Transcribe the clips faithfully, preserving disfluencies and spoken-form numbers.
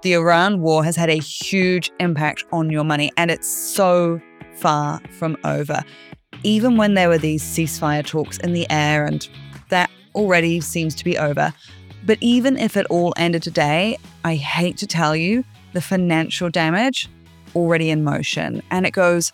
The Iran war has had a huge impact on your money, and it's so far from over. Even when there were these ceasefire talks in the air, and that already seems to be over. But even if it all ended today, I hate to tell you, the financial damage already in motion, and it goes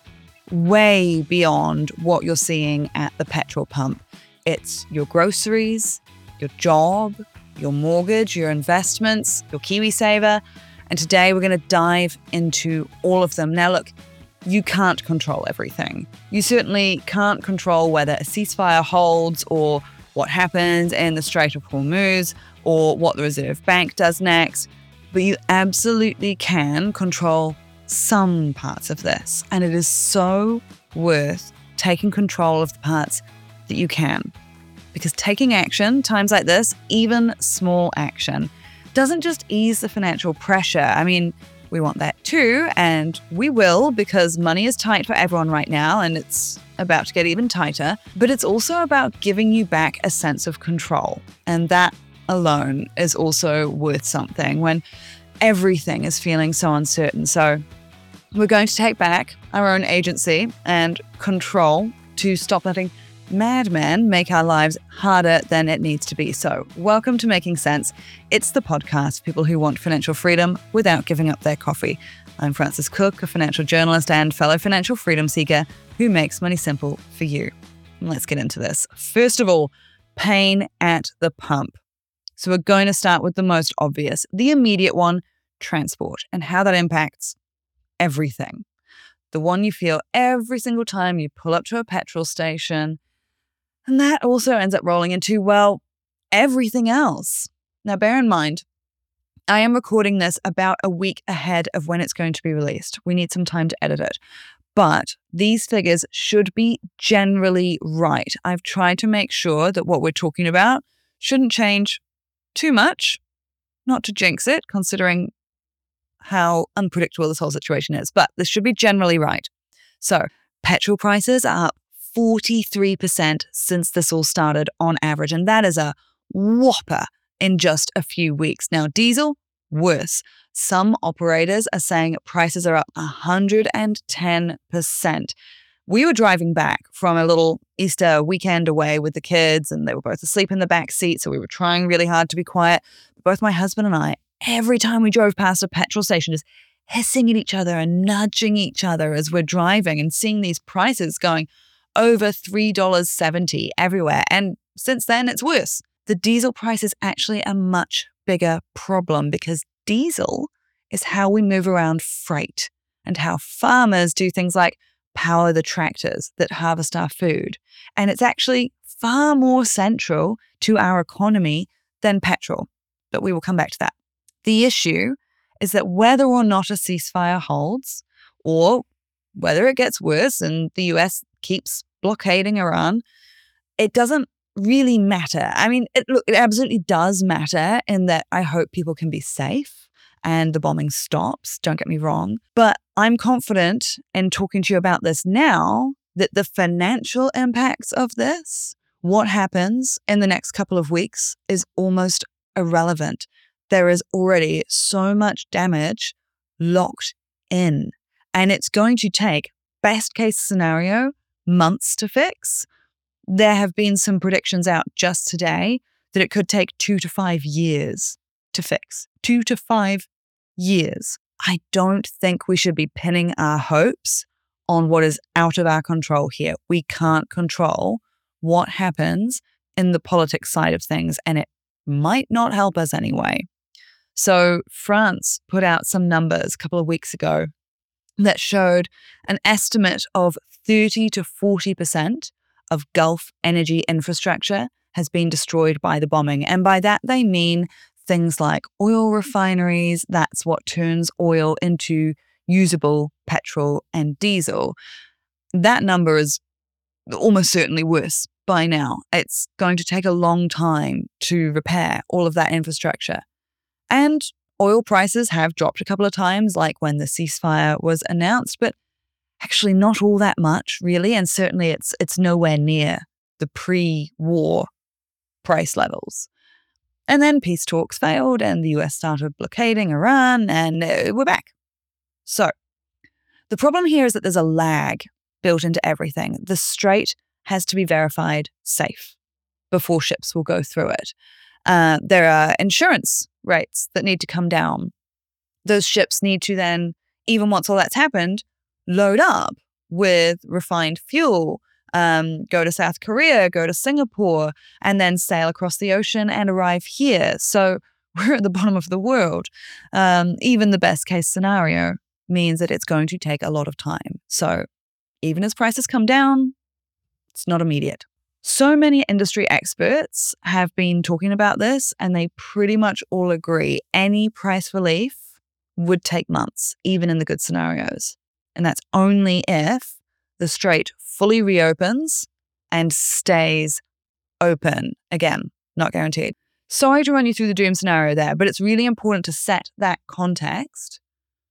way beyond what you're seeing at the petrol pump. It's your groceries, your job, your mortgage, your investments, your KiwiSaver. And today we're going to dive into all of them. Now, look, you can't control everything. You certainly can't control whether a ceasefire holds or what happens in the Strait of Hormuz or what the Reserve Bank does next. But you absolutely can control some parts of this. And it is so worth taking control of the parts that you can. Because taking action, times like this, even small action, doesn't just ease the financial pressure. I mean, we want that too, and we will, because money is tight for everyone right now, and it's about to get even tighter. But it's also about giving you back a sense of control. And that alone is also worth something when everything is feeling so uncertain. So we're going to take back our own agency and control to stop letting madmen make our lives harder than it needs to be. So welcome to Making Sense. It's the podcast for people who want financial freedom without giving up their coffee. I'm Frances Cook, a financial journalist and fellow financial freedom seeker who makes money simple for you. Let's get into this. First of all, pain at the pump. So we're going to start with the most obvious, the immediate one, transport, and how that impacts everything. The one you feel every single time you pull up to a petrol station. And that also ends up rolling into, well, everything else. Now, bear in mind, I am recording this about a week ahead of when it's going to be released. We need some time to edit it. But these figures should be generally right. I've tried to make sure that what we're talking about shouldn't change too much, not to jinx it, considering how unpredictable this whole situation is. But this should be generally right. So, petrol prices are up forty-three percent since this all started on average, and that is a whopper in just a few weeks. Now, diesel, worse. Some operators are saying prices are up one hundred ten percent. We were driving back from a little Easter weekend away with the kids, and they were both asleep in the back seat, so we were trying really hard to be quiet. Both my husband and I, every time we drove past a petrol station, just hissing at each other and nudging each other as we're driving and seeing these prices going over three dollars and seventy cents everywhere. And since then, it's worse. The diesel price is actually a much bigger problem because diesel is how we move around freight and how farmers do things like power the tractors that harvest our food. And it's actually far more central to our economy than petrol. But we will come back to that. The issue is that whether or not a ceasefire holds, or whether it gets worse and the U S keeps blockading Iran, it doesn't really matter. I mean, it, look, it absolutely does matter in that I hope people can be safe and the bombing stops, don't get me wrong. But I'm confident in talking to you about this now that the financial impacts of this, what happens in the next couple of weeks, is almost irrelevant. There is already so much damage locked in, and it's going to take, best case scenario, months to fix. There have been some predictions out just today that it could take two to five years to fix. Two to five years. I don't think we should be pinning our hopes on what is out of our control here. We can't control what happens in the politics side of things, and it might not help us anyway. So France put out some numbers a couple of weeks ago that showed an estimate of thirty to forty percent of Gulf energy infrastructure has been destroyed by the bombing. And by that, they mean things like oil refineries. That's what turns oil into usable petrol and diesel. That number is almost certainly worse by now. It's going to take a long time to repair all of that infrastructure. And oil prices have dropped a couple of times, like when the ceasefire was announced, but actually not all that much, really. And certainly it's it's nowhere near the pre-war price levels. And then peace talks failed and the U S started blockading Iran and uh, we're back. So the problem here is that there's a lag built into everything. The strait has to be verified safe before ships will go through it. Uh, there are insurance rates that need to come down. Those ships need to then, even once all that's happened, load up with refined fuel, um, go to South Korea, go to Singapore, and then sail across the ocean and arrive here. So we're at the bottom of the world. Um, even the best case scenario means that it's going to take a lot of time. So even as prices come down, it's not immediate. So many industry experts have been talking about this, and they pretty much all agree any price relief would take months, even in the good scenarios. And that's only if the strait fully reopens and stays open. Again, not guaranteed. Sorry to run you through the doom scenario there, but it's really important to set that context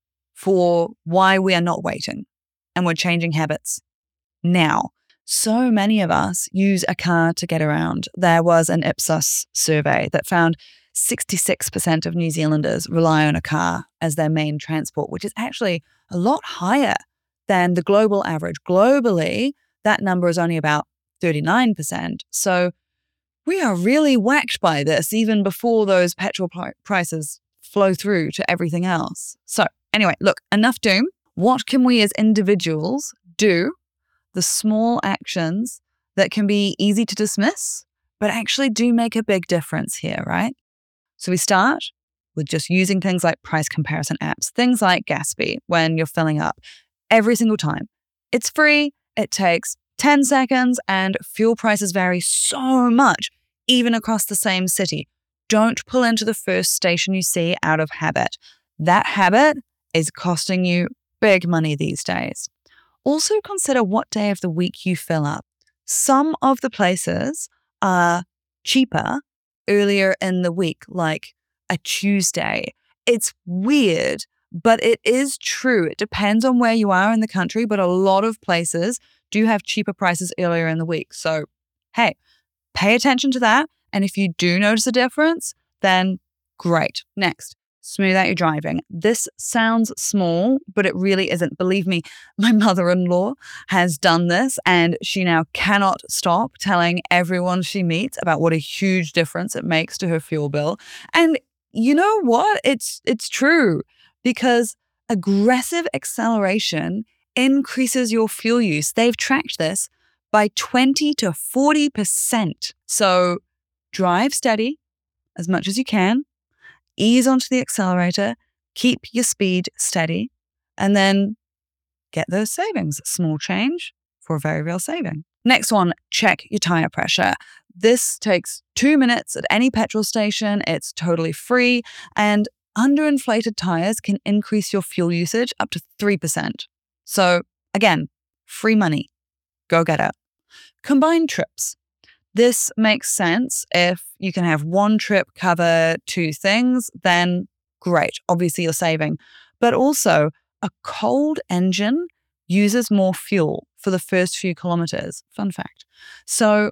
for why we are not waiting and we're changing habits now. So many of us use a car to get around. There was an Ipsos survey that found sixty-six percent of New Zealanders rely on a car as their main transport, which is actually a lot higher than the global average. Globally, that number is only about thirty-nine percent. So we are really whacked by this even before those petrol pl- prices flow through to everything else. So anyway, look, enough doom. What can we as individuals do? The small actions that can be easy to dismiss, but actually do make a big difference here, right? So we start with just using things like price comparison apps, things like Gatsby when you're filling up every single time. It's free, it takes ten seconds, and fuel prices vary so much, even across the same city. Don't pull into the first station you see out of habit. That habit is costing you big money these days. Also consider what day of the week you fill up. Some of the places are cheaper earlier in the week, like a Tuesday. It's weird, but it is true. It depends on where you are in the country, but a lot of places do have cheaper prices earlier in the week. So, hey, pay attention to that. And if you do notice a difference, then great. Next, smooth out your driving. This sounds small, but it really isn't. Believe me, my mother-in-law has done this, and she now cannot stop telling everyone she meets about what a huge difference it makes to her fuel bill. And you know what? It's it's true, because aggressive acceleration increases your fuel use. They've tracked this by twenty to forty percent. So drive steady as much as you can. Ease onto the accelerator, keep your speed steady, and then get those savings. Small change for a very real saving. Next one, check your tire pressure. This takes two minutes at any petrol station. It's totally free, and underinflated tires can increase your fuel usage up to three percent. So again, free money. Go get it. Combined trips. This makes sense. If you can have one trip cover two things, then great. Obviously, you're saving. But also, a cold engine uses more fuel for the first few kilometers. Fun fact. So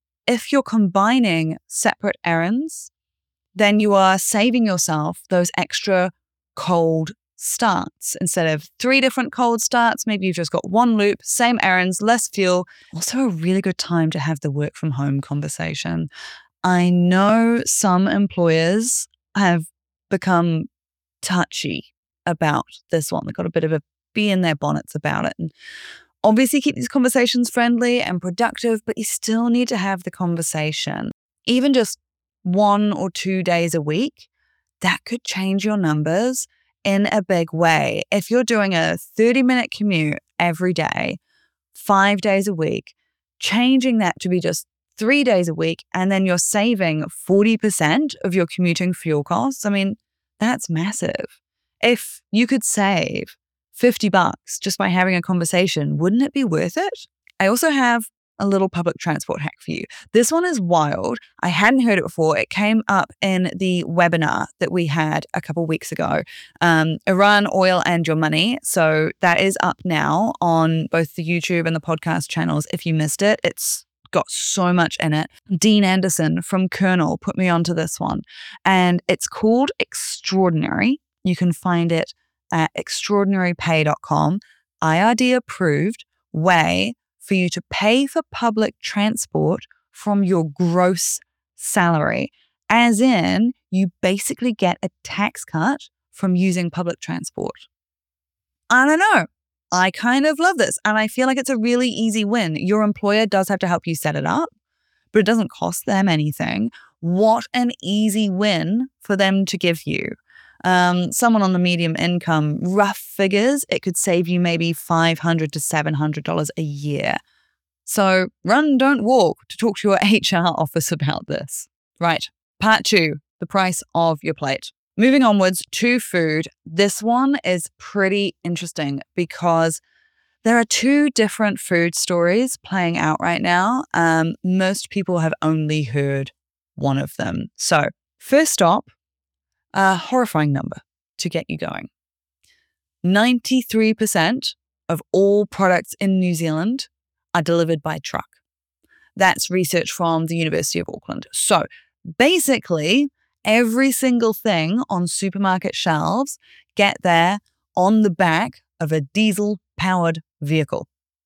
if you're combining separate errands, then you are saving yourself those extra cold starts. Instead of three different cold starts, maybe you've just got one loop, same errands, less fuel. Also a really good time to have the work from home conversation. I know some employers have become touchy about this one. They've got a bit of a bee in their bonnets about it. And obviously keep these conversations friendly and productive, but you still need to have the conversation. Even just one or two days a week, that could change your numbers in a big way. If you're doing a thirty minute commute every day, five days a week, changing that to be just three days a week, and then you're saving forty percent of your commuting fuel costs, I mean, that's massive. If you could save fifty bucks just by having a conversation, wouldn't it be worth it? I also have a little public transport hack for you. This one is wild. I hadn't heard it before. It came up in the webinar that we had a couple weeks ago, um, Iran, Oil and Your Money. So that is up now on both the YouTube and the podcast channels. If you missed it, it's got so much in it. Dean Anderson from Kernel put me onto this one, and it's called Extraordinary. You can find it at extraordinary pay dot com. I R D approved way for you to pay for public transport from your gross salary, as in you basically get a tax cut from using public transport. I don't know. I kind of love this, and I feel like it's a really easy win. Your employer does have to help you set it up, but it doesn't cost them anything. What an easy win for them to give you. Um, someone on the medium income, rough figures, it could save you maybe five hundred dollars to seven hundred dollars a year. So run, don't walk to talk to your H R office about this. Right. Part two, the price of your plate. Moving onwards to food, this one is pretty interesting because there are two different food stories playing out right now. Um, most people have only heard one of them. So first stop, a horrifying number to get you going. ninety-three percent of all products in New Zealand are delivered by truck. That's research from the University of Auckland. So basically, every single thing on supermarket shelves get there on the back of a diesel-powered vehicle.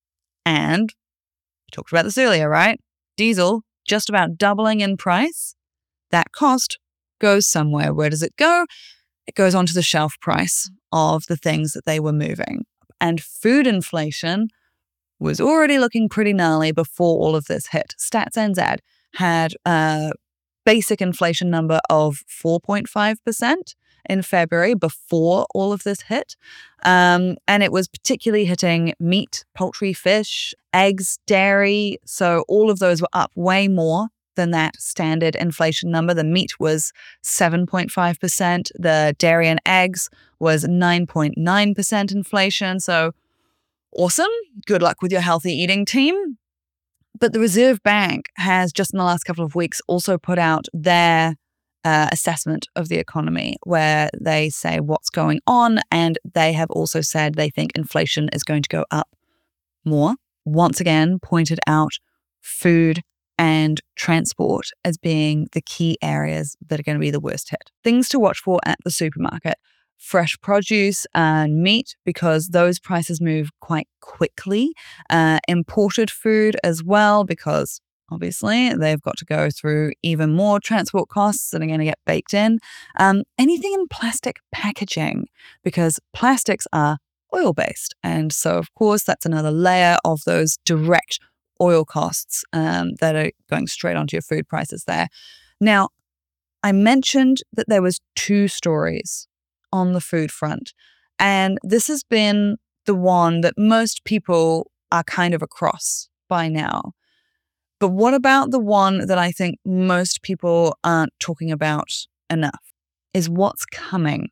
And we talked about this earlier, right? Diesel just about doubling in price. That cost goes somewhere. Where does it go? It goes onto the shelf price of the things that they were moving. And food inflation was already looking pretty gnarly before all of this hit. Stats N Z had a basic inflation number of four point five percent in February before all of this hit. Um, and it was particularly hitting meat, poultry, fish, eggs, dairy. So all of those were up way more than that standard inflation number. The meat was seven point five percent. The dairy and eggs was nine point nine percent inflation. So awesome. Good luck with your healthy eating team. But the Reserve Bank has just in the last couple of weeks also put out their uh, assessment of the economy, where they say what's going on. And they have also said they think inflation is going to go up more. Once again, pointed out food and transport as being the key areas that are going to be the worst hit. Things to watch for at the supermarket: fresh produce and meat, because those prices move quite quickly. Uh, imported food as well, because obviously they've got to go through even more transport costs that are going to get baked in. Um, anything in plastic packaging, because plastics are oil-based. And so, of course, that's another layer of those direct oil costs um, that are going straight onto your food prices there. Now, I mentioned that there was two stories on the food front, and this has been the one that most people are kind of across by now. But what about the one that I think most people aren't talking about enough is what's coming.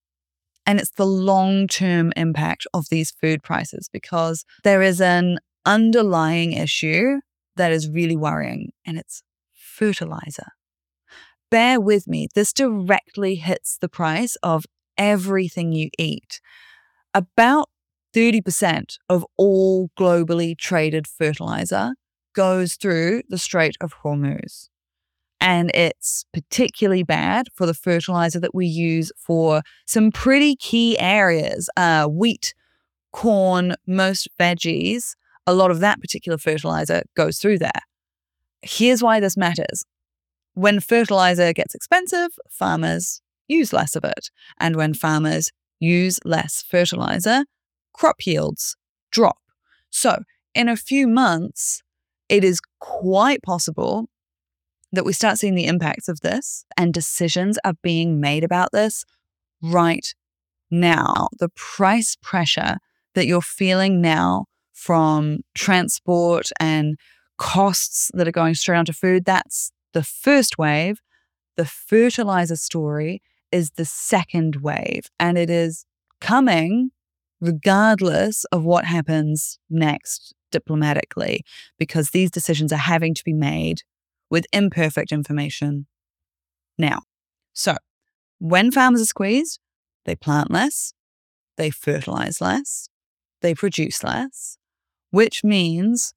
And it's the long-term impact of these food prices, because there is an underlying issue that is really worrying, and it's fertilizer. Bear with me, this directly hits the price of everything you eat. About thirty percent of all globally traded fertilizer goes through the Strait of Hormuz. And it's particularly bad for the fertilizer that we use for some pretty key areas: uh, wheat, corn, most veggies. A lot of that particular fertilizer goes through there. Here's why this matters. When fertilizer gets expensive, farmers use less of it. And when farmers use less fertilizer, crop yields drop. So in a few months, it is quite possible that we start seeing the impacts of this, and decisions are being made about this right now. The price pressure that you're feeling now from transport and costs that are going straight onto food, that's the first wave. The fertilizer story is the second wave, and it is coming regardless of what happens next diplomatically, because these decisions are having to be made with imperfect information now. So when farmers are squeezed, they plant less, they fertilize less, they produce less, which means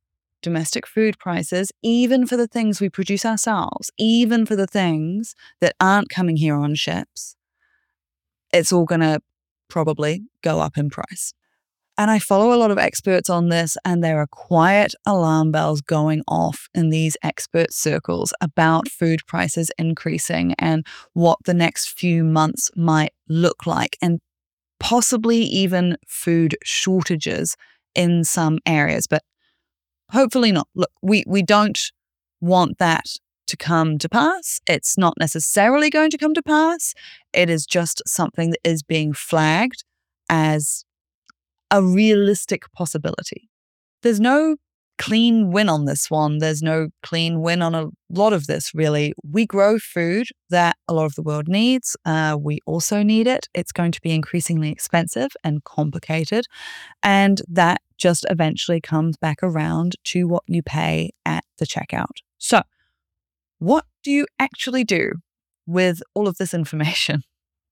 domestic food prices, even for the things we produce ourselves, even for the things that aren't coming here on ships, it's all going to probably go up in price. And I follow a lot of experts on this, and there are quiet alarm bells going off in these expert circles about food prices increasing and what the next few months might look like, and possibly even food shortages in some areas, but hopefully not. Look, we, we don't want that to come to pass. It's not necessarily going to come to pass. It is just something that is being flagged as a realistic possibility. There's no clean win on this one. There's no clean win on a lot of this, really. We grow food that a lot of the world needs. Uh, we also need it. It's going to be increasingly expensive and complicated. And that just eventually comes back around to what you pay at the checkout. So, what do you actually do with all of this information?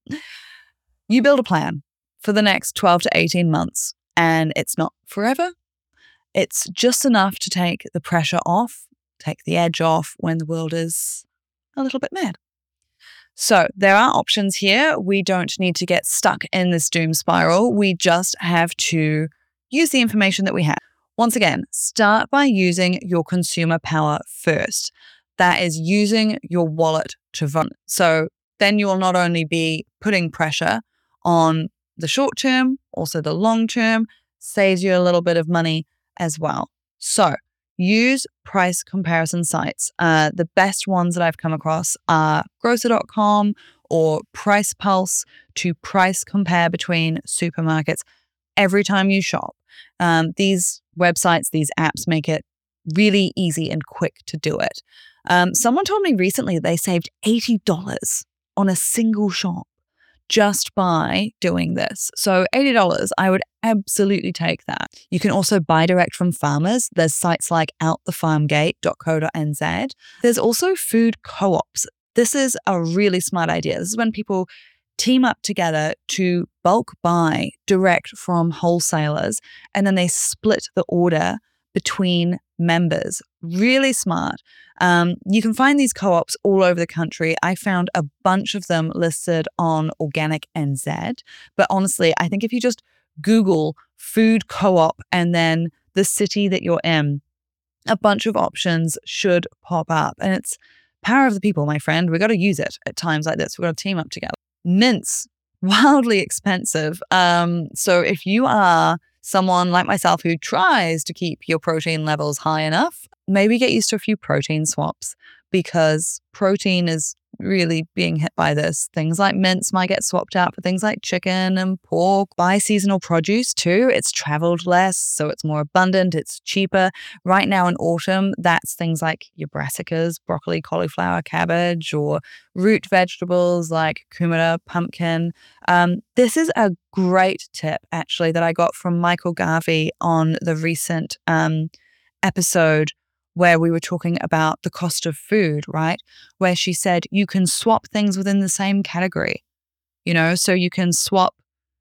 You build a plan for the next twelve to eighteen months, and it's not forever. It's just enough to take the pressure off, take the edge off when the world is a little bit mad. So there are options here. We don't need to get stuck in this doom spiral. We just have to use the information that we have. Once again, start by using your consumer power first. That is using your wallet to vote. So then you will not only be putting pressure on the short term, also the long term, saves you a little bit of money as well. So use price comparison sites. Uh, the best ones that I've come across are grocer dot com or Price Pulse to price compare between supermarkets every time you shop. Um, these websites, these apps make it really easy and quick to do it. Um, someone told me recently that they saved eighty dollars on a single shop just by doing this. So eighty dollars, I would absolutely take that. You can also buy direct from farmers. There's sites like out the farm gate dot co dot n z. There's also food co-ops. This is a really smart idea. This is when people team up together to bulk buy direct from wholesalers, and then they split the order between members. Really smart. Um, you can find these co-ops all over the country. I found a bunch of them listed on Organic N Z. But honestly, I think if you just Google food co-op and then the city that you're in, a bunch of options should pop up. And it's power of the people, my friend. We've got to use it at times like this. We've got to team up together. Mints, wildly expensive. Um, so if you are someone like myself who tries to keep your protein levels high enough, maybe get used to a few protein swaps, because protein is really being hit by this. Things like mince might get swapped out for things like chicken and pork. Buy seasonal produce too. It's traveled less, so it's more abundant, it's cheaper. Right now in autumn, that's things like your brassicas, broccoli, cauliflower, cabbage, or root vegetables like kumara, pumpkin. Um, this is a great tip, actually, that I got from Michael Garvey on the recent um, episode where we were talking about the cost of food, right? Where she said you can swap things within the same category, you know, so you can swap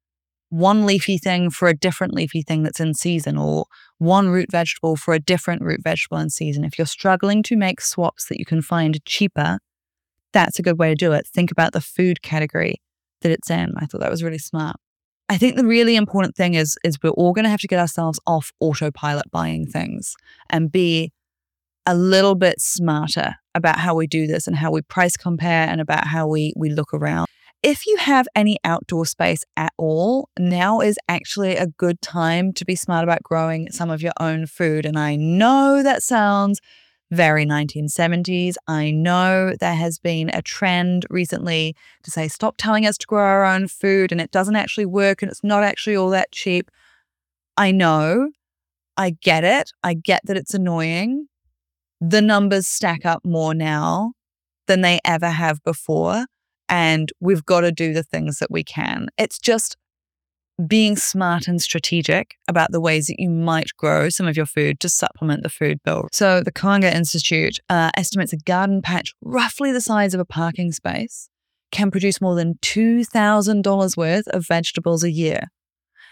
one leafy thing for a different leafy thing that's in season, or one root vegetable for a different root vegetable in season. If you're struggling to make swaps that you can find cheaper, that's a good way to do it. Think about the food category that it's in. I thought that was really smart. I think the really important thing is, is we're all going to have to get ourselves off autopilot buying things and be a little bit smarter about how we do this and how we price compare and about how we, we look around. If you have any outdoor space at all, now is actually a good time to be smart about growing some of your own food. And I know that sounds very nineteen seventies. I know there has been a trend recently to say, stop telling us to grow our own food, and it doesn't actually work and it's not actually all that cheap. I know. I get it. I get that it's annoying. The numbers stack up more now than they ever have before, and we've got to do the things that we can. It's just being smart and strategic about the ways that you might grow some of your food to supplement the food bill. So the Koanga Institute uh, estimates a garden patch roughly the size of a parking space can produce more than two thousand dollars worth of vegetables a year.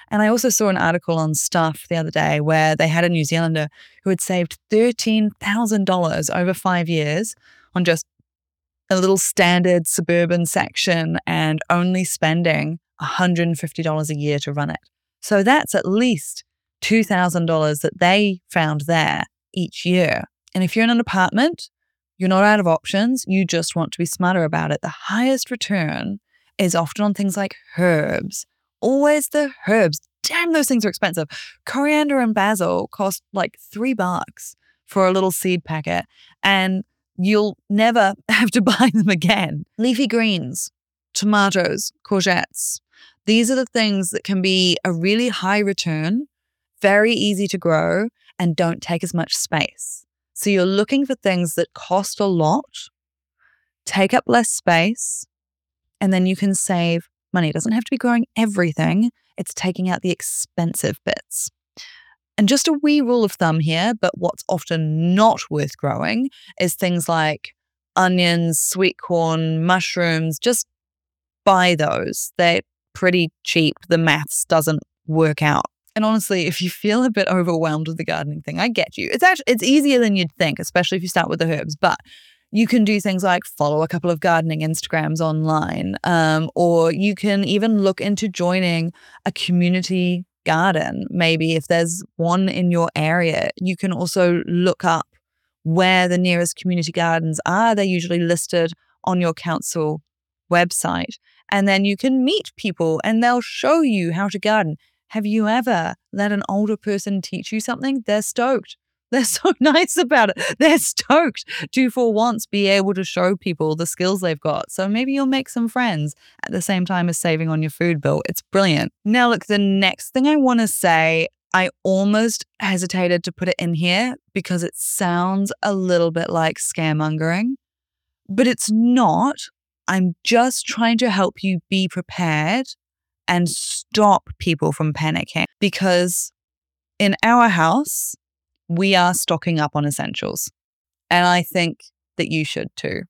And I also saw an article on Stuff the other day where they had a New Zealander who had saved thirteen thousand dollars over five years on just a little standard suburban section and only spending one hundred fifty dollars a year to run it. So that's at least two thousand dollars that they found there each year. And if you're in an apartment, you're not out of options. You just want to be smarter about it. The highest return is often on things like herbs. Always the herbs. Damn, those things are expensive. Coriander and basil cost like three bucks for a little seed packet, and you'll never have to buy them again. Leafy greens, tomatoes, courgettes. These are the things that can be a really high return, very easy to grow, and don't take as much space. So you're looking for things that cost a lot, take up less space, and then you can save money. It doesn't have to be growing everything. It's taking out the expensive bits. And just a wee rule of thumb here, but what's often not worth growing is things like onions, sweet corn, mushrooms. Just buy those. They're pretty cheap. The maths doesn't work out. And honestly, if you feel a bit overwhelmed with the gardening thing, I get you. It's actually, it's easier than you'd think, especially if you start with the herbs. But you can do things like follow a couple of gardening Instagrams online, um, or you can even look into joining a community garden. Maybe if there's one in your area, you can also look up where the nearest community gardens are. They're usually listed on your council website. And then you can meet people and they'll show you how to garden. Have you ever let an older person teach you something? They're stoked. They're so nice about it. They're stoked to, for once, be able to show people the skills they've got. So maybe you'll make some friends at the same time as saving on your food bill. It's brilliant. Now, look, the next thing I want to say, I almost hesitated to put it in here because it sounds a little bit like scaremongering, but it's not. I'm just trying to help you be prepared and stop people from panicking, because in our house, we are stocking up on essentials. And I think that you should too.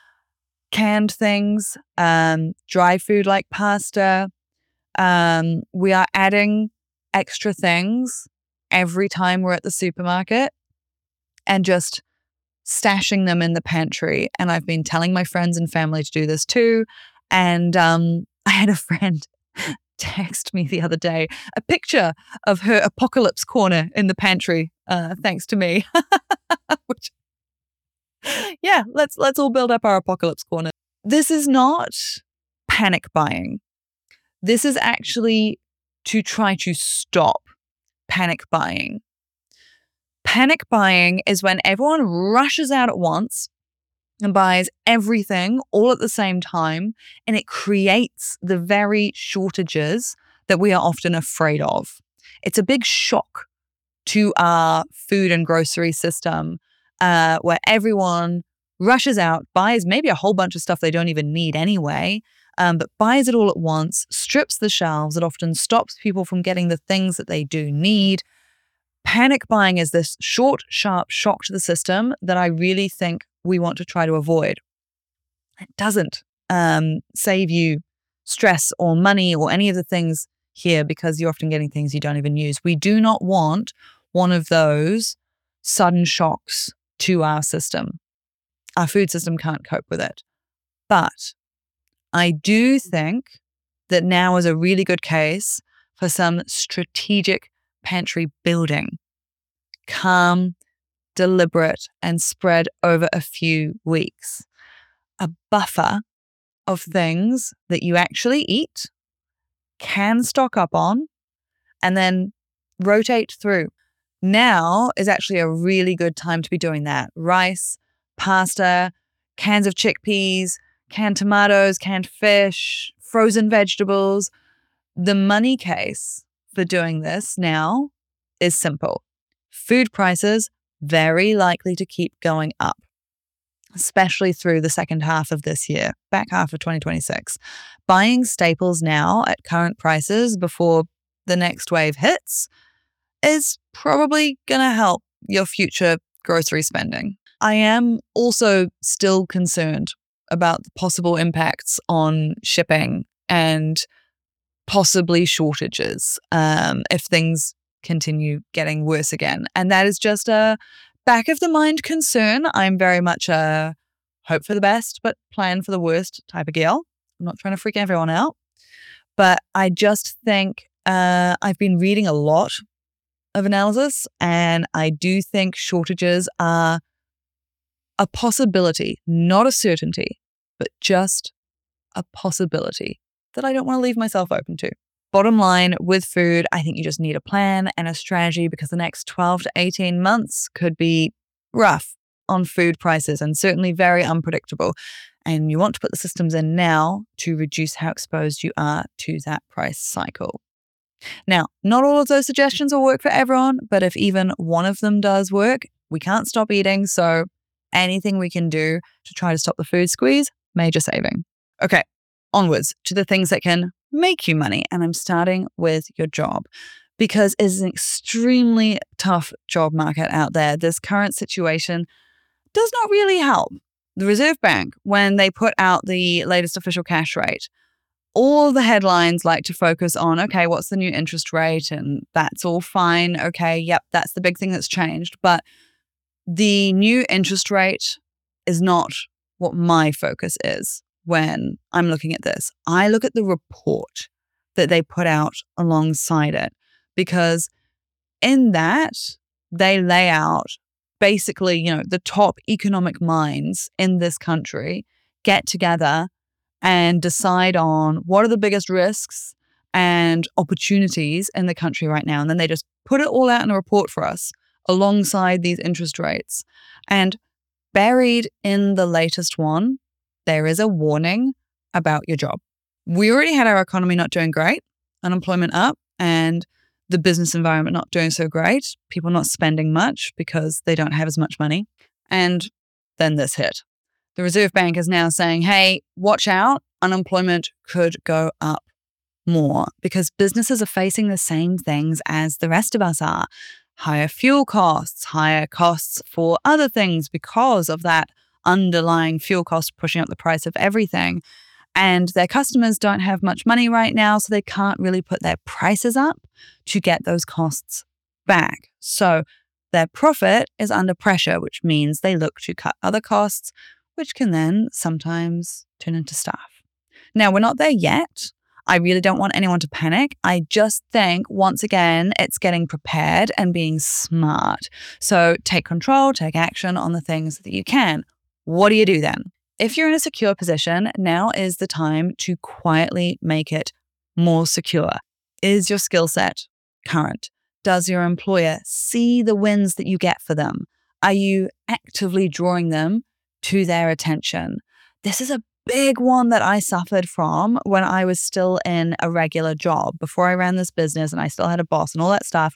Canned things, um, dry food like pasta. Um, we are adding extra things every time we're at the supermarket and just stashing them in the pantry. And I've been telling my friends and family to do this too. And um, I had a friend text me the other day a picture of her apocalypse corner in the pantry, uh, thanks to me. Which, yeah, let's let's all build up our apocalypse corner. This is not panic buying. This is actually to try to stop panic buying. Panic buying is when everyone rushes out at once and buys everything all at the same time, and it creates the very shortages that we are often afraid of. It's a big shock to our food and grocery system, uh, where everyone rushes out, buys maybe a whole bunch of stuff they don't even need anyway, um, but buys it all at once, strips the shelves. It often stops people from getting the things that they do need. Panic buying is this short, sharp shock to the system that I really think we want to try to avoid. It doesn't um, save you stress or money or any of the things here, because you're often getting things you don't even use. We do not want one of those sudden shocks to our system. Our food system can't cope with it. But I do think that now is a really good case for some strategic pantry building. Calm, deliberate, and spread over a few weeks. A buffer of things that you actually eat, can stock up on, and then rotate through. Now is actually a really good time to be doing that. Rice, pasta, cans of chickpeas, canned tomatoes, canned fish, frozen vegetables. The money case for doing this now is simple. Food prices very likely to keep going up, especially through the second half of this year, back half of twenty twenty-six. Buying staples now at current prices before the next wave hits is probably going to help your future grocery spending. I am also still concerned about the possible impacts on shipping and possibly shortages um, if things continue getting worse again. And that is just a back of the mind concern. I'm very much a hope for the best, but plan for the worst type of girl. I'm not trying to freak everyone out. But I just think uh, I've been reading a lot of analysis, and I do think shortages are a possibility, not a certainty, but just a possibility that I don't want to leave myself open to. Bottom line, with food, I think you just need a plan and a strategy because the next twelve to eighteen months could be rough on food prices and certainly very unpredictable. And you want to put the systems in now to reduce how exposed you are to that price cycle. Now, not all of those suggestions will work for everyone, but if even one of them does work, we can't stop eating. So anything we can do to try to stop the food squeeze, major saving. Okay, onwards to the things that can make you money. And I'm starting with your job because it's an extremely tough job market out there. This current situation does not really help. The Reserve Bank, when they put out the latest official cash rate, all the headlines like to focus on, okay, what's the new interest rate? And that's all fine. Okay, yep, that's the big thing that's changed. But the new interest rate is not what my focus is when I'm looking at this. I look at the report that they put out alongside it because in that, they lay out basically, you know, the top economic minds in this country get together and decide on what are the biggest risks and opportunities in the country right now. And then they just put it all out in a report for us alongside these interest rates. And buried in the latest one, there is a warning about your job. We already had our economy not doing great, unemployment up, and the business environment not doing so great, people not spending much because they don't have as much money. And then this hit. The Reserve Bank is now saying, hey, watch out, unemployment could go up more because businesses are facing the same things as the rest of us are. Higher fuel costs, higher costs for other things because of that underlying fuel cost pushing up the price of everything. And their customers don't have much money right now, so they can't really put their prices up to get those costs back. So their profit is under pressure, which means they look to cut other costs, which can then sometimes turn into staff. Now, we're not there yet. I really don't want anyone to panic. I just think, once again, it's getting prepared and being smart. So take control, take action on the things that you can. What do you do then? If you're in a secure position, now is the time to quietly make it more secure. Is your skill set current? Does your employer see the wins that you get for them? Are you actively drawing them to their attention? This is a big one that I suffered from when I was still in a regular job. Before I ran this business and I still had a boss and all that stuff,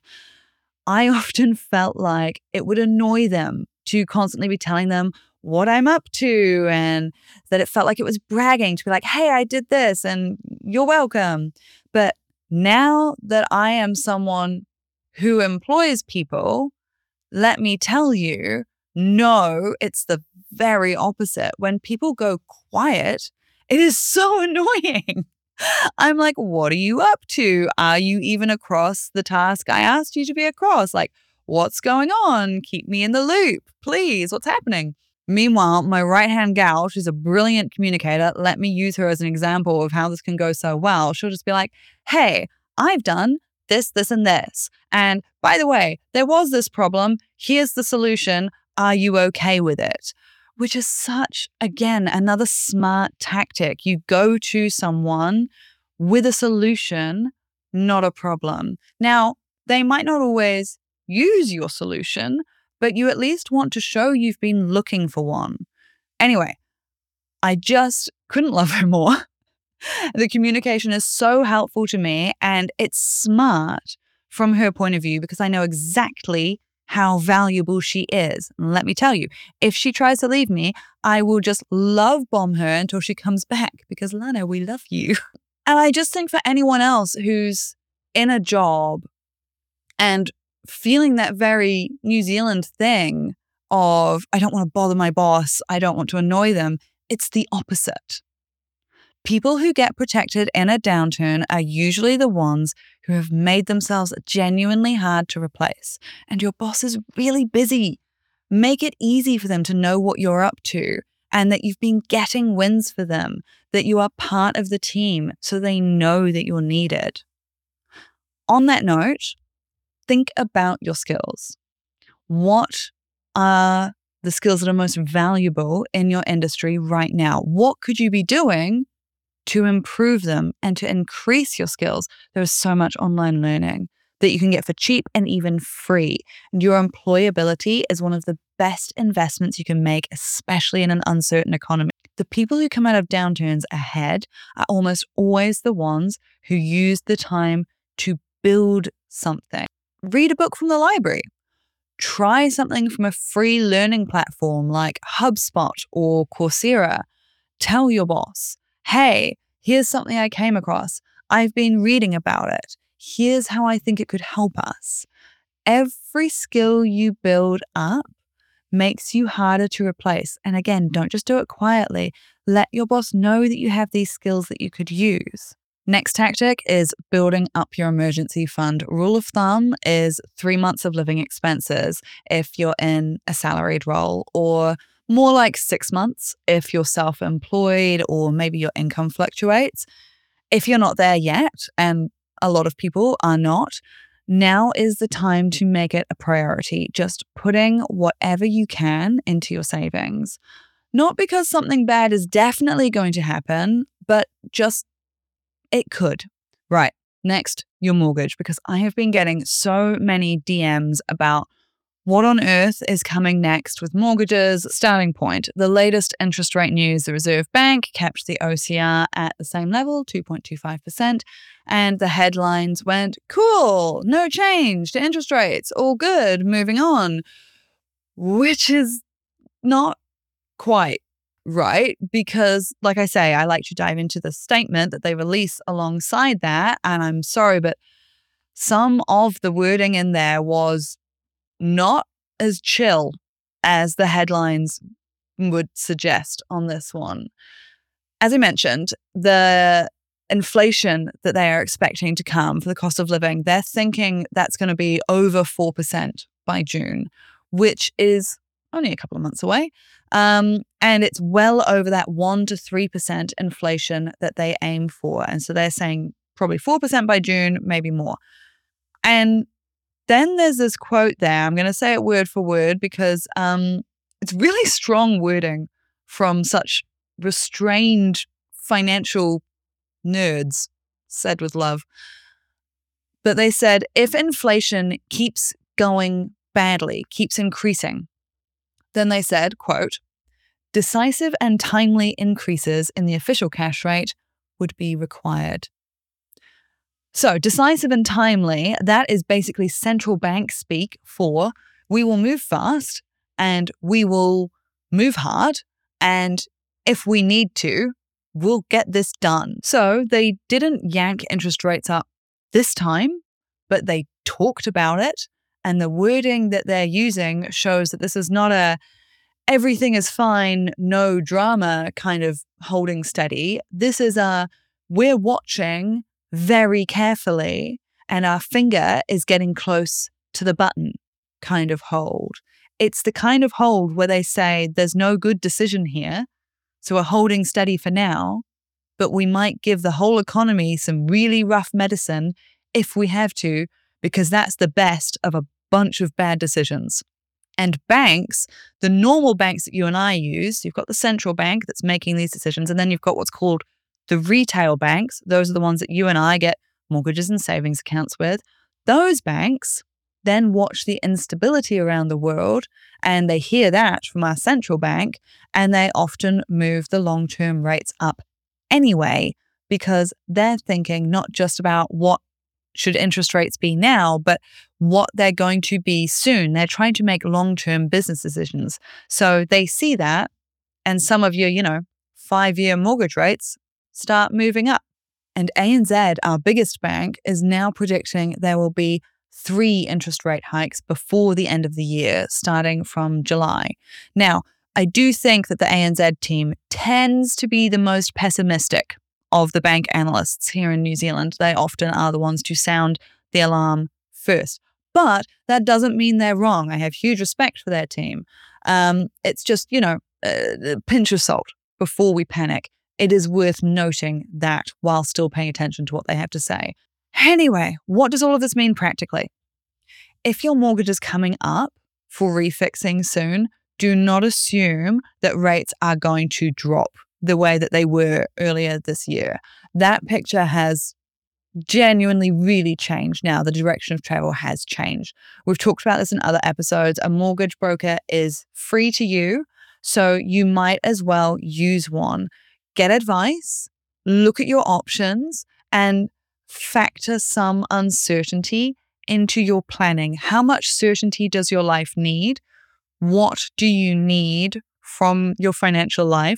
I often felt like it would annoy them to constantly be telling them what I'm up to, and that it felt like it was bragging to be like, hey, I did this and you're welcome. But now that I am someone who employs people, let me tell you, no, it's the very opposite. When people go quiet, it is so annoying. I'm like, what are you up to? Are you even across the task I asked you to be across? Like, what's going on? Keep me in the loop, please. What's happening? Meanwhile, my right-hand gal, she's a brilliant communicator. Let me use her as an example of how this can go so well. She'll just be like, hey, I've done this, this, and this. And by the way, there was this problem. Here's the solution. Are you okay with it? Which is such, again, another smart tactic. You go to someone with a solution, not a problem. Now, they might not always use your solution, but you at least want to show you've been looking for one. Anyway, I just couldn't love her more. The communication is so helpful to me, and it's smart from her point of view because I know exactly how valuable she is. And let me tell you, if she tries to leave me, I will just love bomb her until she comes back because, Lana, we love you. And I just think for anyone else who's in a job and feeling that very New Zealand thing of, I don't want to bother my boss, I don't want to annoy them, it's the opposite. People who get protected in a downturn are usually the ones who have made themselves genuinely hard to replace. And your boss is really busy. Make it easy for them to know what you're up to and that you've been getting wins for them, that you are part of the team so they know that you're needed. On that note, think about your skills. What are the skills that are most valuable in your industry right now? What could you be doing to improve them and to increase your skills? There's so much online learning that you can get for cheap and even free. And your employability is one of the best investments you can make, especially in an uncertain economy. The people who come out of downturns ahead are almost always the ones who use the time to build something. Read a book from the library. Try something from a free learning platform like HubSpot or Coursera. Tell your boss, hey, here's something I came across. I've been reading about it. Here's how I think it could help us. Every skill you build up makes you harder to replace. And again, don't just do it quietly. Let your boss know that you have these skills that you could use. Next tactic is building up your emergency fund. Rule of thumb is three months of living expenses if you're in a salaried role, or more like six months if you're self-employed or maybe your income fluctuates. If you're not there yet, and a lot of people are not, now is the time to make it a priority. Just putting whatever you can into your savings. Not because something bad is definitely going to happen, but just it could. Right. Next, your mortgage, because I have been getting so many D Ms about what on earth is coming next with mortgages. Starting point, the latest interest rate news, the Reserve Bank kept the O C R at the same level, two point two five percent, and the headlines went, cool, no change to interest rates, all good, moving on, which is not quite right, because like I say, I like to dive into the statement that they release alongside that, and I'm sorry, but some of the wording in there was not as chill as the headlines would suggest on this one. As I mentioned, the inflation that they are expecting to come for the cost of living, they're thinking that's going to be over four percent by June, which is only a couple of months away. Um, and it's well over that one to three percent inflation that they aim for. And so they're saying probably four percent by June, maybe more. And then there's this quote there. I'm going to say it word for word because um, it's really strong wording from such restrained financial nerds, said with love. But they said, if inflation keeps going badly, keeps increasing, then they said, quote, decisive and timely increases in the official cash rate would be required. So decisive and timely, that is basically central bank speak for we will move fast and we will move hard. And if we need to, we'll get this done. So they didn't yank interest rates up this time, but they talked about it. And the wording that they're using shows that this is not a everything is fine, no drama kind of holding steady. This is a we're watching very carefully and our finger is getting close to the button kind of hold. It's the kind of hold where they say there's no good decision here, so we're holding steady for now, but we might give the whole economy some really rough medicine if we have to, because that's the best of a bunch of bad decisions. And banks, the normal banks that you and I use, you've got the central bank that's making these decisions, and then you've got what's called the retail banks. Those are the ones that you and I get mortgages and savings accounts with. Those banks then watch the instability around the world, and they hear that from our central bank, and they often move the long-term rates up anyway, because they're thinking not just about what should interest rates be now, but what they're going to be soon. They're trying to make long-term business decisions. So they see that, and some of your, you know, five-year mortgage rates start moving up. And A N Z, our biggest bank, is now predicting there will be three interest rate hikes before the end of the year, starting from July. Now, I do think that the A N Z team tends to be the most pessimistic of the bank analysts here in New Zealand. They often are the ones to sound the alarm first. But that doesn't mean they're wrong. I have huge respect for their team. Um, it's just, you know, a pinch of salt before we panic. It is worth noting that while still paying attention to what they have to say. Anyway, what does all of this mean practically? If your mortgage is coming up for refixing soon, do not assume that rates are going to drop the way that they were earlier this year. That picture has genuinely really changed now. The direction of travel has changed. We've talked about this in other episodes. A mortgage broker is free to you, so you might as well use one. Get advice, look at your options, and factor some uncertainty into your planning. How much certainty does your life need? What do you need from your financial life?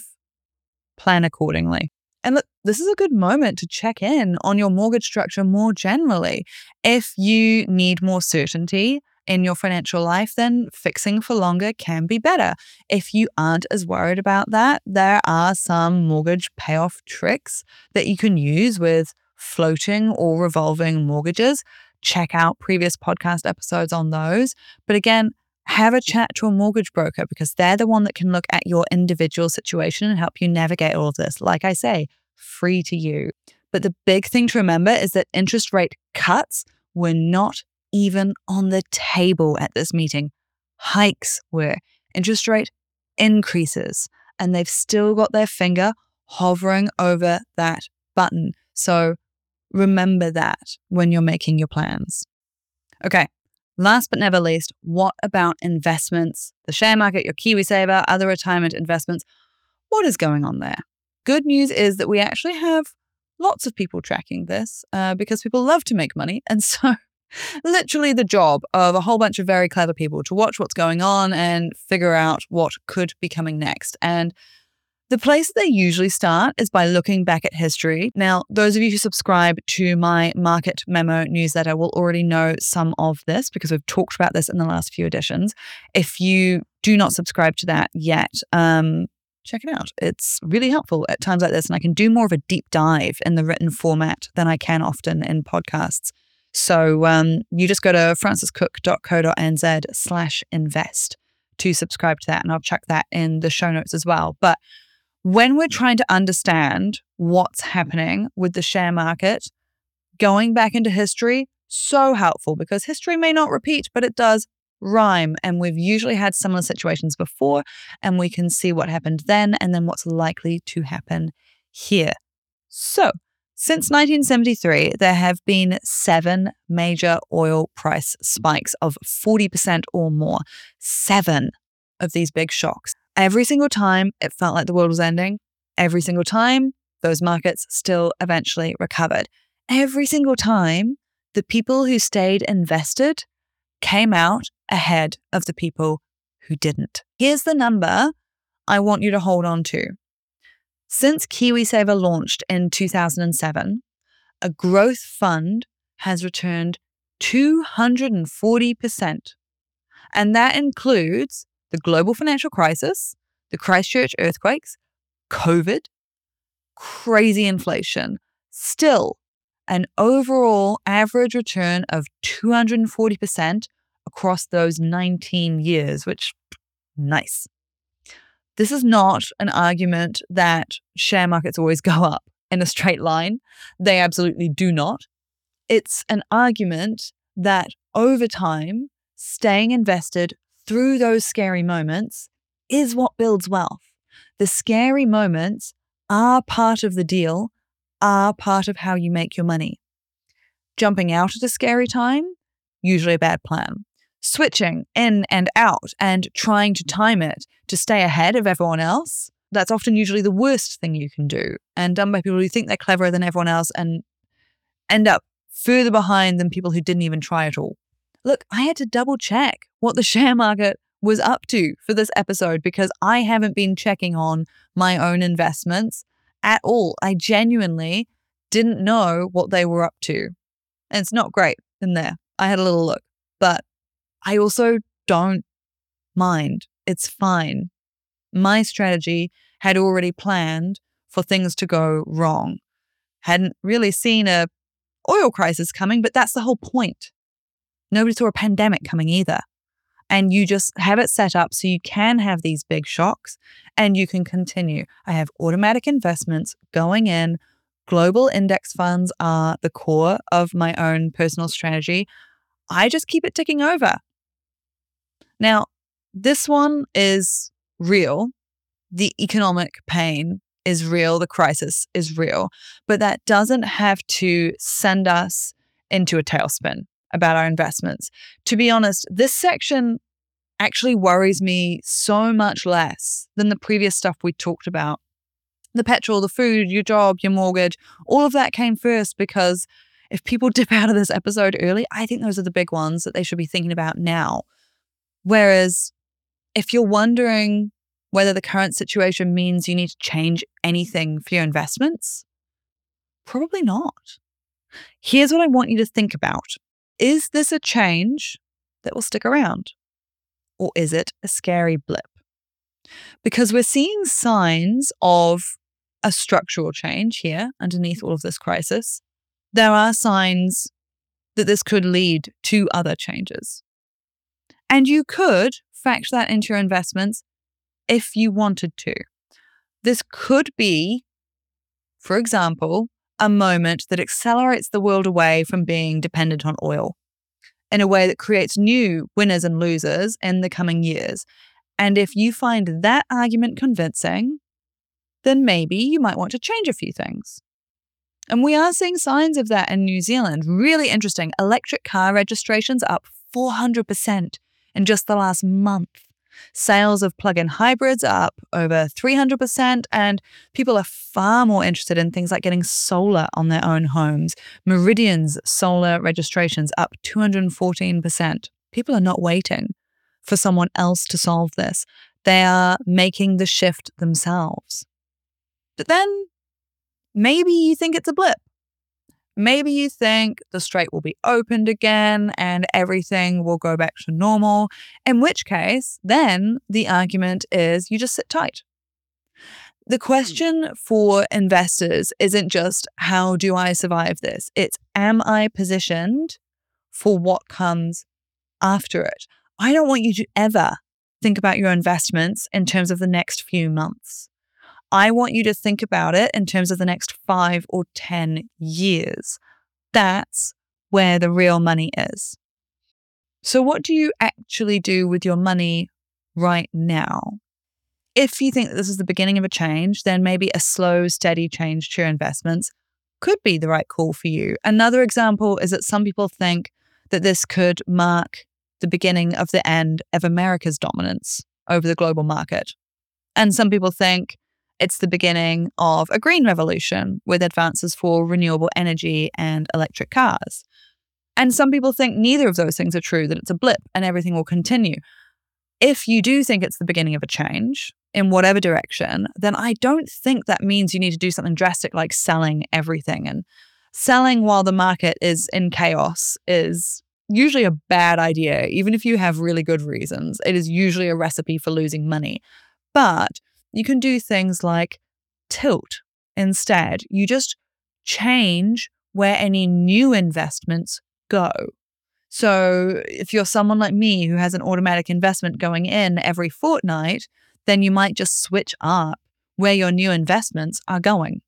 Plan accordingly. And look, this is a good moment to check in on your mortgage structure more generally. If you need more certainty in your financial life, then fixing for longer can be better. If you aren't as worried about that, there are some mortgage payoff tricks that you can use with floating or revolving mortgages. Check out previous podcast episodes on those. But again, have a chat to a mortgage broker because they're the one that can look at your individual situation and help you navigate all of this. Like I say, free to you. But the big thing to remember is that interest rate cuts were not even on the table at this meeting. Hikes were. Interest rate increases. And they've still got their finger hovering over that button. So remember that when you're making your plans. Okay. Last but never least, what about investments? The share market, your KiwiSaver, other retirement investments. What is going on there? Good news is that we actually have lots of people tracking this uh, because people love to make money. And so literally the job of a whole bunch of very clever people to watch what's going on and figure out what could be coming next. And the place that they usually start is by looking back at history. Now, those of you who subscribe to my Market Memo newsletter will already know some of this because we've talked about this in the last few editions. If you do not subscribe to that yet, um, check it out. It's really helpful at times like this, and I can do more of a deep dive in the written format than I can often in podcasts. So um, you just go to franciscook.co.nz slash invest to subscribe to that, and I'll chuck that in the show notes as well. But when we're trying to understand what's happening with the share market, going back into history, so helpful because history may not repeat, but it does rhyme. And we've usually had similar situations before, and we can see what happened then and then what's likely to happen here. So, since nineteen seventy-three, there have been seven major oil price spikes of forty percent or more. Seven of these big shocks. Every single time it felt like the world was ending. Every single time those markets still eventually recovered. Every single time the people who stayed invested came out ahead of the people who didn't. Here's the number I want you to hold on to. Since KiwiSaver launched in two thousand seven, a growth fund has returned two hundred forty percent. And that includes the global financial crisis, the Christchurch earthquakes, COVID, crazy inflation. Still, an overall average return of two hundred forty percent across those nineteen years, which, nice. This is not an argument that share markets always go up in a straight line. They absolutely do not. It's an argument that over time, staying invested through those scary moments is what builds wealth. The scary moments are part of the deal, are part of how you make your money. Jumping out at a scary time, usually a bad plan. Switching in and out and trying to time it to stay ahead of everyone else, that's often usually the worst thing you can do, and done by people who think they're cleverer than everyone else and end up further behind than people who didn't even try at all. Look, I had to double check what the share market was up to for this episode because I haven't been checking on my own investments at all. I genuinely didn't know what they were up to. And it's not great in there. I had a little look, but I also don't mind. It's fine. My strategy had already planned for things to go wrong. hadn't really seen a oil crisis coming, but that's the whole point. Nobody saw a pandemic coming either. And you just have it set up so you can have these big shocks and you can continue. I have automatic investments going in. Global index funds are the core of my own personal strategy. I just keep it ticking over. Now, this one is real. The economic pain is real. The crisis is real. But that doesn't have to send us into a tailspin about our investments. To be honest, this section actually worries me so much less than the previous stuff we talked about. The petrol, the food, your job, your mortgage, all of that came first, because if people dip out of this episode early, I think those are the big ones that they should be thinking about now. Whereas if you're wondering whether the current situation means you need to change anything for your investments, probably not. Here's what I want you to think about. Is this a change that will stick around? Or is it a scary blip? Because we're seeing signs of a structural change here underneath all of this crisis. There are signs that this could lead to other changes. And you could factor that into your investments if you wanted to. This could be, for example, a moment that accelerates the world away from being dependent on oil in a way that creates new winners and losers in the coming years. And if you find that argument convincing, then maybe you might want to change a few things. And we are seeing signs of that in New Zealand. Really interesting. Electric car registrations up four hundred percent in just the last month. Sales of plug-in hybrids are up over three hundred percent, and people are far more interested in things like getting solar on their own homes. Meridian's solar registrations up two hundred fourteen percent. People are not waiting for someone else to solve this. They are making the shift themselves. But then maybe you think it's a blip. Maybe you think the strait will be opened again and everything will go back to normal, in which case, then the argument is you just sit tight. The question for investors isn't just, how do I survive this? It's, am I positioned for what comes after it? I don't want you to ever think about your investments in terms of the next few months. I want you to think about it in terms of the next five or ten years. That's where the real money is. So what do you actually do with your money right now? If you think that this is the beginning of a change, then maybe a slow, steady change to your investments could be the right call for you. Another example is that some people think that this could mark the beginning of the end of America's dominance over the global market. And some people think it's the beginning of a green revolution with advances for renewable energy and electric cars. And some people think neither of those things are true, that it's a blip and everything will continue. If you do think it's the beginning of a change in whatever direction, then I don't think that means you need to do something drastic like selling everything. And selling while the market is in chaos is usually a bad idea. Even if you have really good reasons, it is usually a recipe for losing money. But you can do things like tilt instead. You just change where any new investments go. So if you're someone like me who has an automatic investment going in every fortnight, then you might just switch up where your new investments are going.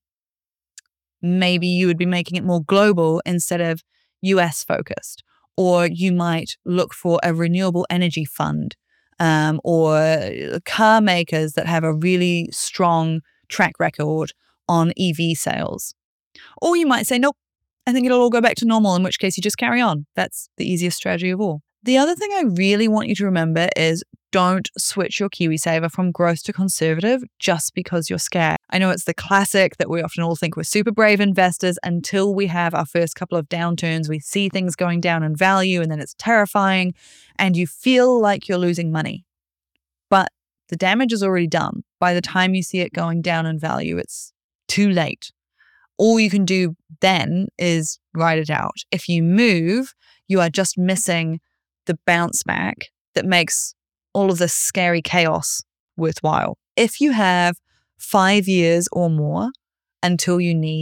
Maybe you would be making it more global instead of U S focused. Or you might look for a renewable energy fund. Um, or car makers that have a really strong track record on E V sales. Or you might say, nope, I think it'll all go back to normal, in which case you just carry on. That's the easiest strategy of all. The other thing I really want you to remember is don't switch your KiwiSaver from growth to conservative just because you're scared. I know it's the classic that we often all think we're super brave investors until we have our first couple of downturns. We see things going down in value and then it's terrifying and you feel like you're losing money. But the damage is already done. By the time you see it going down in value, it's too late. All you can do then is ride it out. If you move, you are just missing the bounce back that makes all of this scary chaos worthwhile. If you have five years or more until you need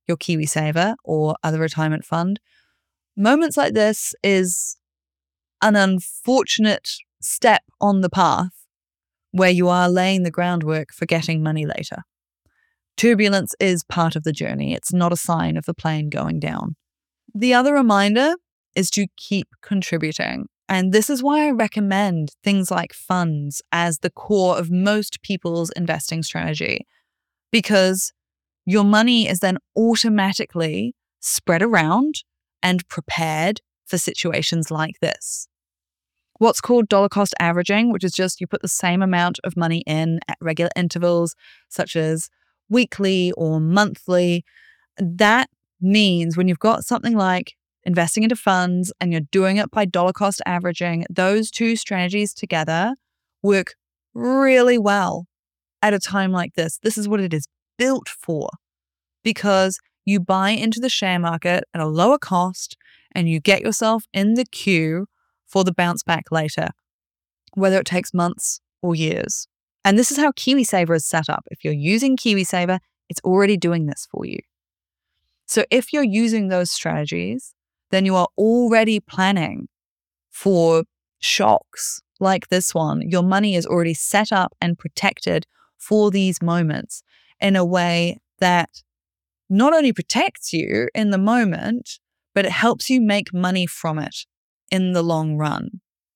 your KiwiSaver or other retirement fund, moments like this is an unfortunate step on the path where you are laying the groundwork for getting money later. Turbulence is part of the journey. It's not a sign of the plane going down. The other reminder is to keep contributing. And this is why I recommend things like funds as the core of most people's investing strategy, because your money is then automatically spread around and prepared for situations like this. What's called dollar cost averaging, which is just you put the same amount of money in at regular intervals, such as weekly or monthly. That means when you've got something like investing into funds and you're doing it by dollar cost averaging, those two strategies together work really well at a time like this. This is what it is built for, because you buy into the share market at a lower cost and you get yourself in the queue for the bounce back later, whether it takes months or years. And this is how KiwiSaver is set up. If you're using KiwiSaver, it's already doing this for you. So if you're using those strategies, then you are already planning for shocks like this one. Your money is already set up and protected for these moments in a way that not only protects you in the moment, but it helps you make money from it in the long run.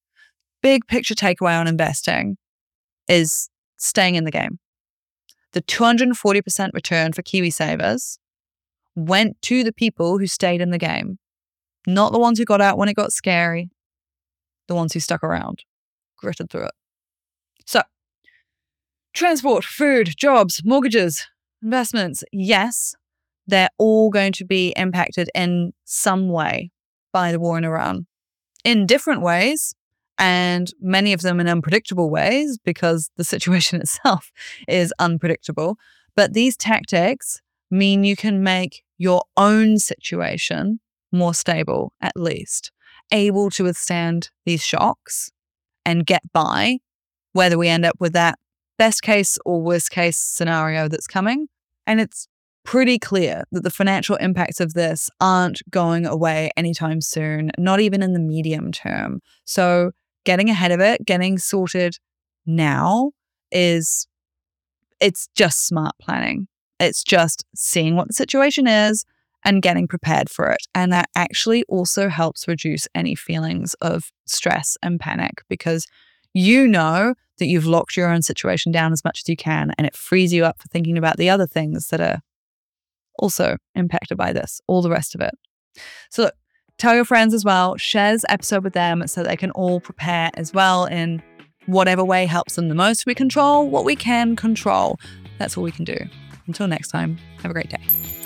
Big picture takeaway on investing is staying in the game. The two hundred forty percent return for KiwiSavers went to the people who stayed in the game, not the ones who got out when it got scary, the ones who stuck around, gritted through it. So, transport, food, jobs, mortgages, investments, yes, they're all going to be impacted in some way by the war in Iran, in different ways, and many of them in unpredictable ways because the situation itself is unpredictable. But these tactics mean you can make your own situation more stable, at least, able to withstand these shocks and get by, whether we end up with that best case or worst case scenario that's coming. And it's pretty clear that the financial impacts of this aren't going away anytime soon, not even in the medium term. So getting ahead of it, getting sorted now is, it's just smart planning. It's just seeing what the situation is and getting prepared for it. And that actually also helps reduce any feelings of stress and panic, because you know that you've locked your own situation down as much as you can, and it frees you up for thinking about the other things that are also impacted by this, all the rest of it. So look, tell your friends as well, share this episode with them so they can all prepare as well in whatever way helps them the most. We control what we can control. That's all we can do. Until next time, have a great day.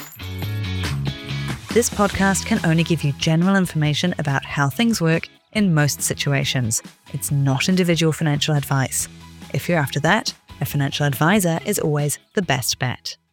This podcast can only give you general information about how things work in most situations. It's not individual financial advice. If you're after that, a financial advisor is always the best bet.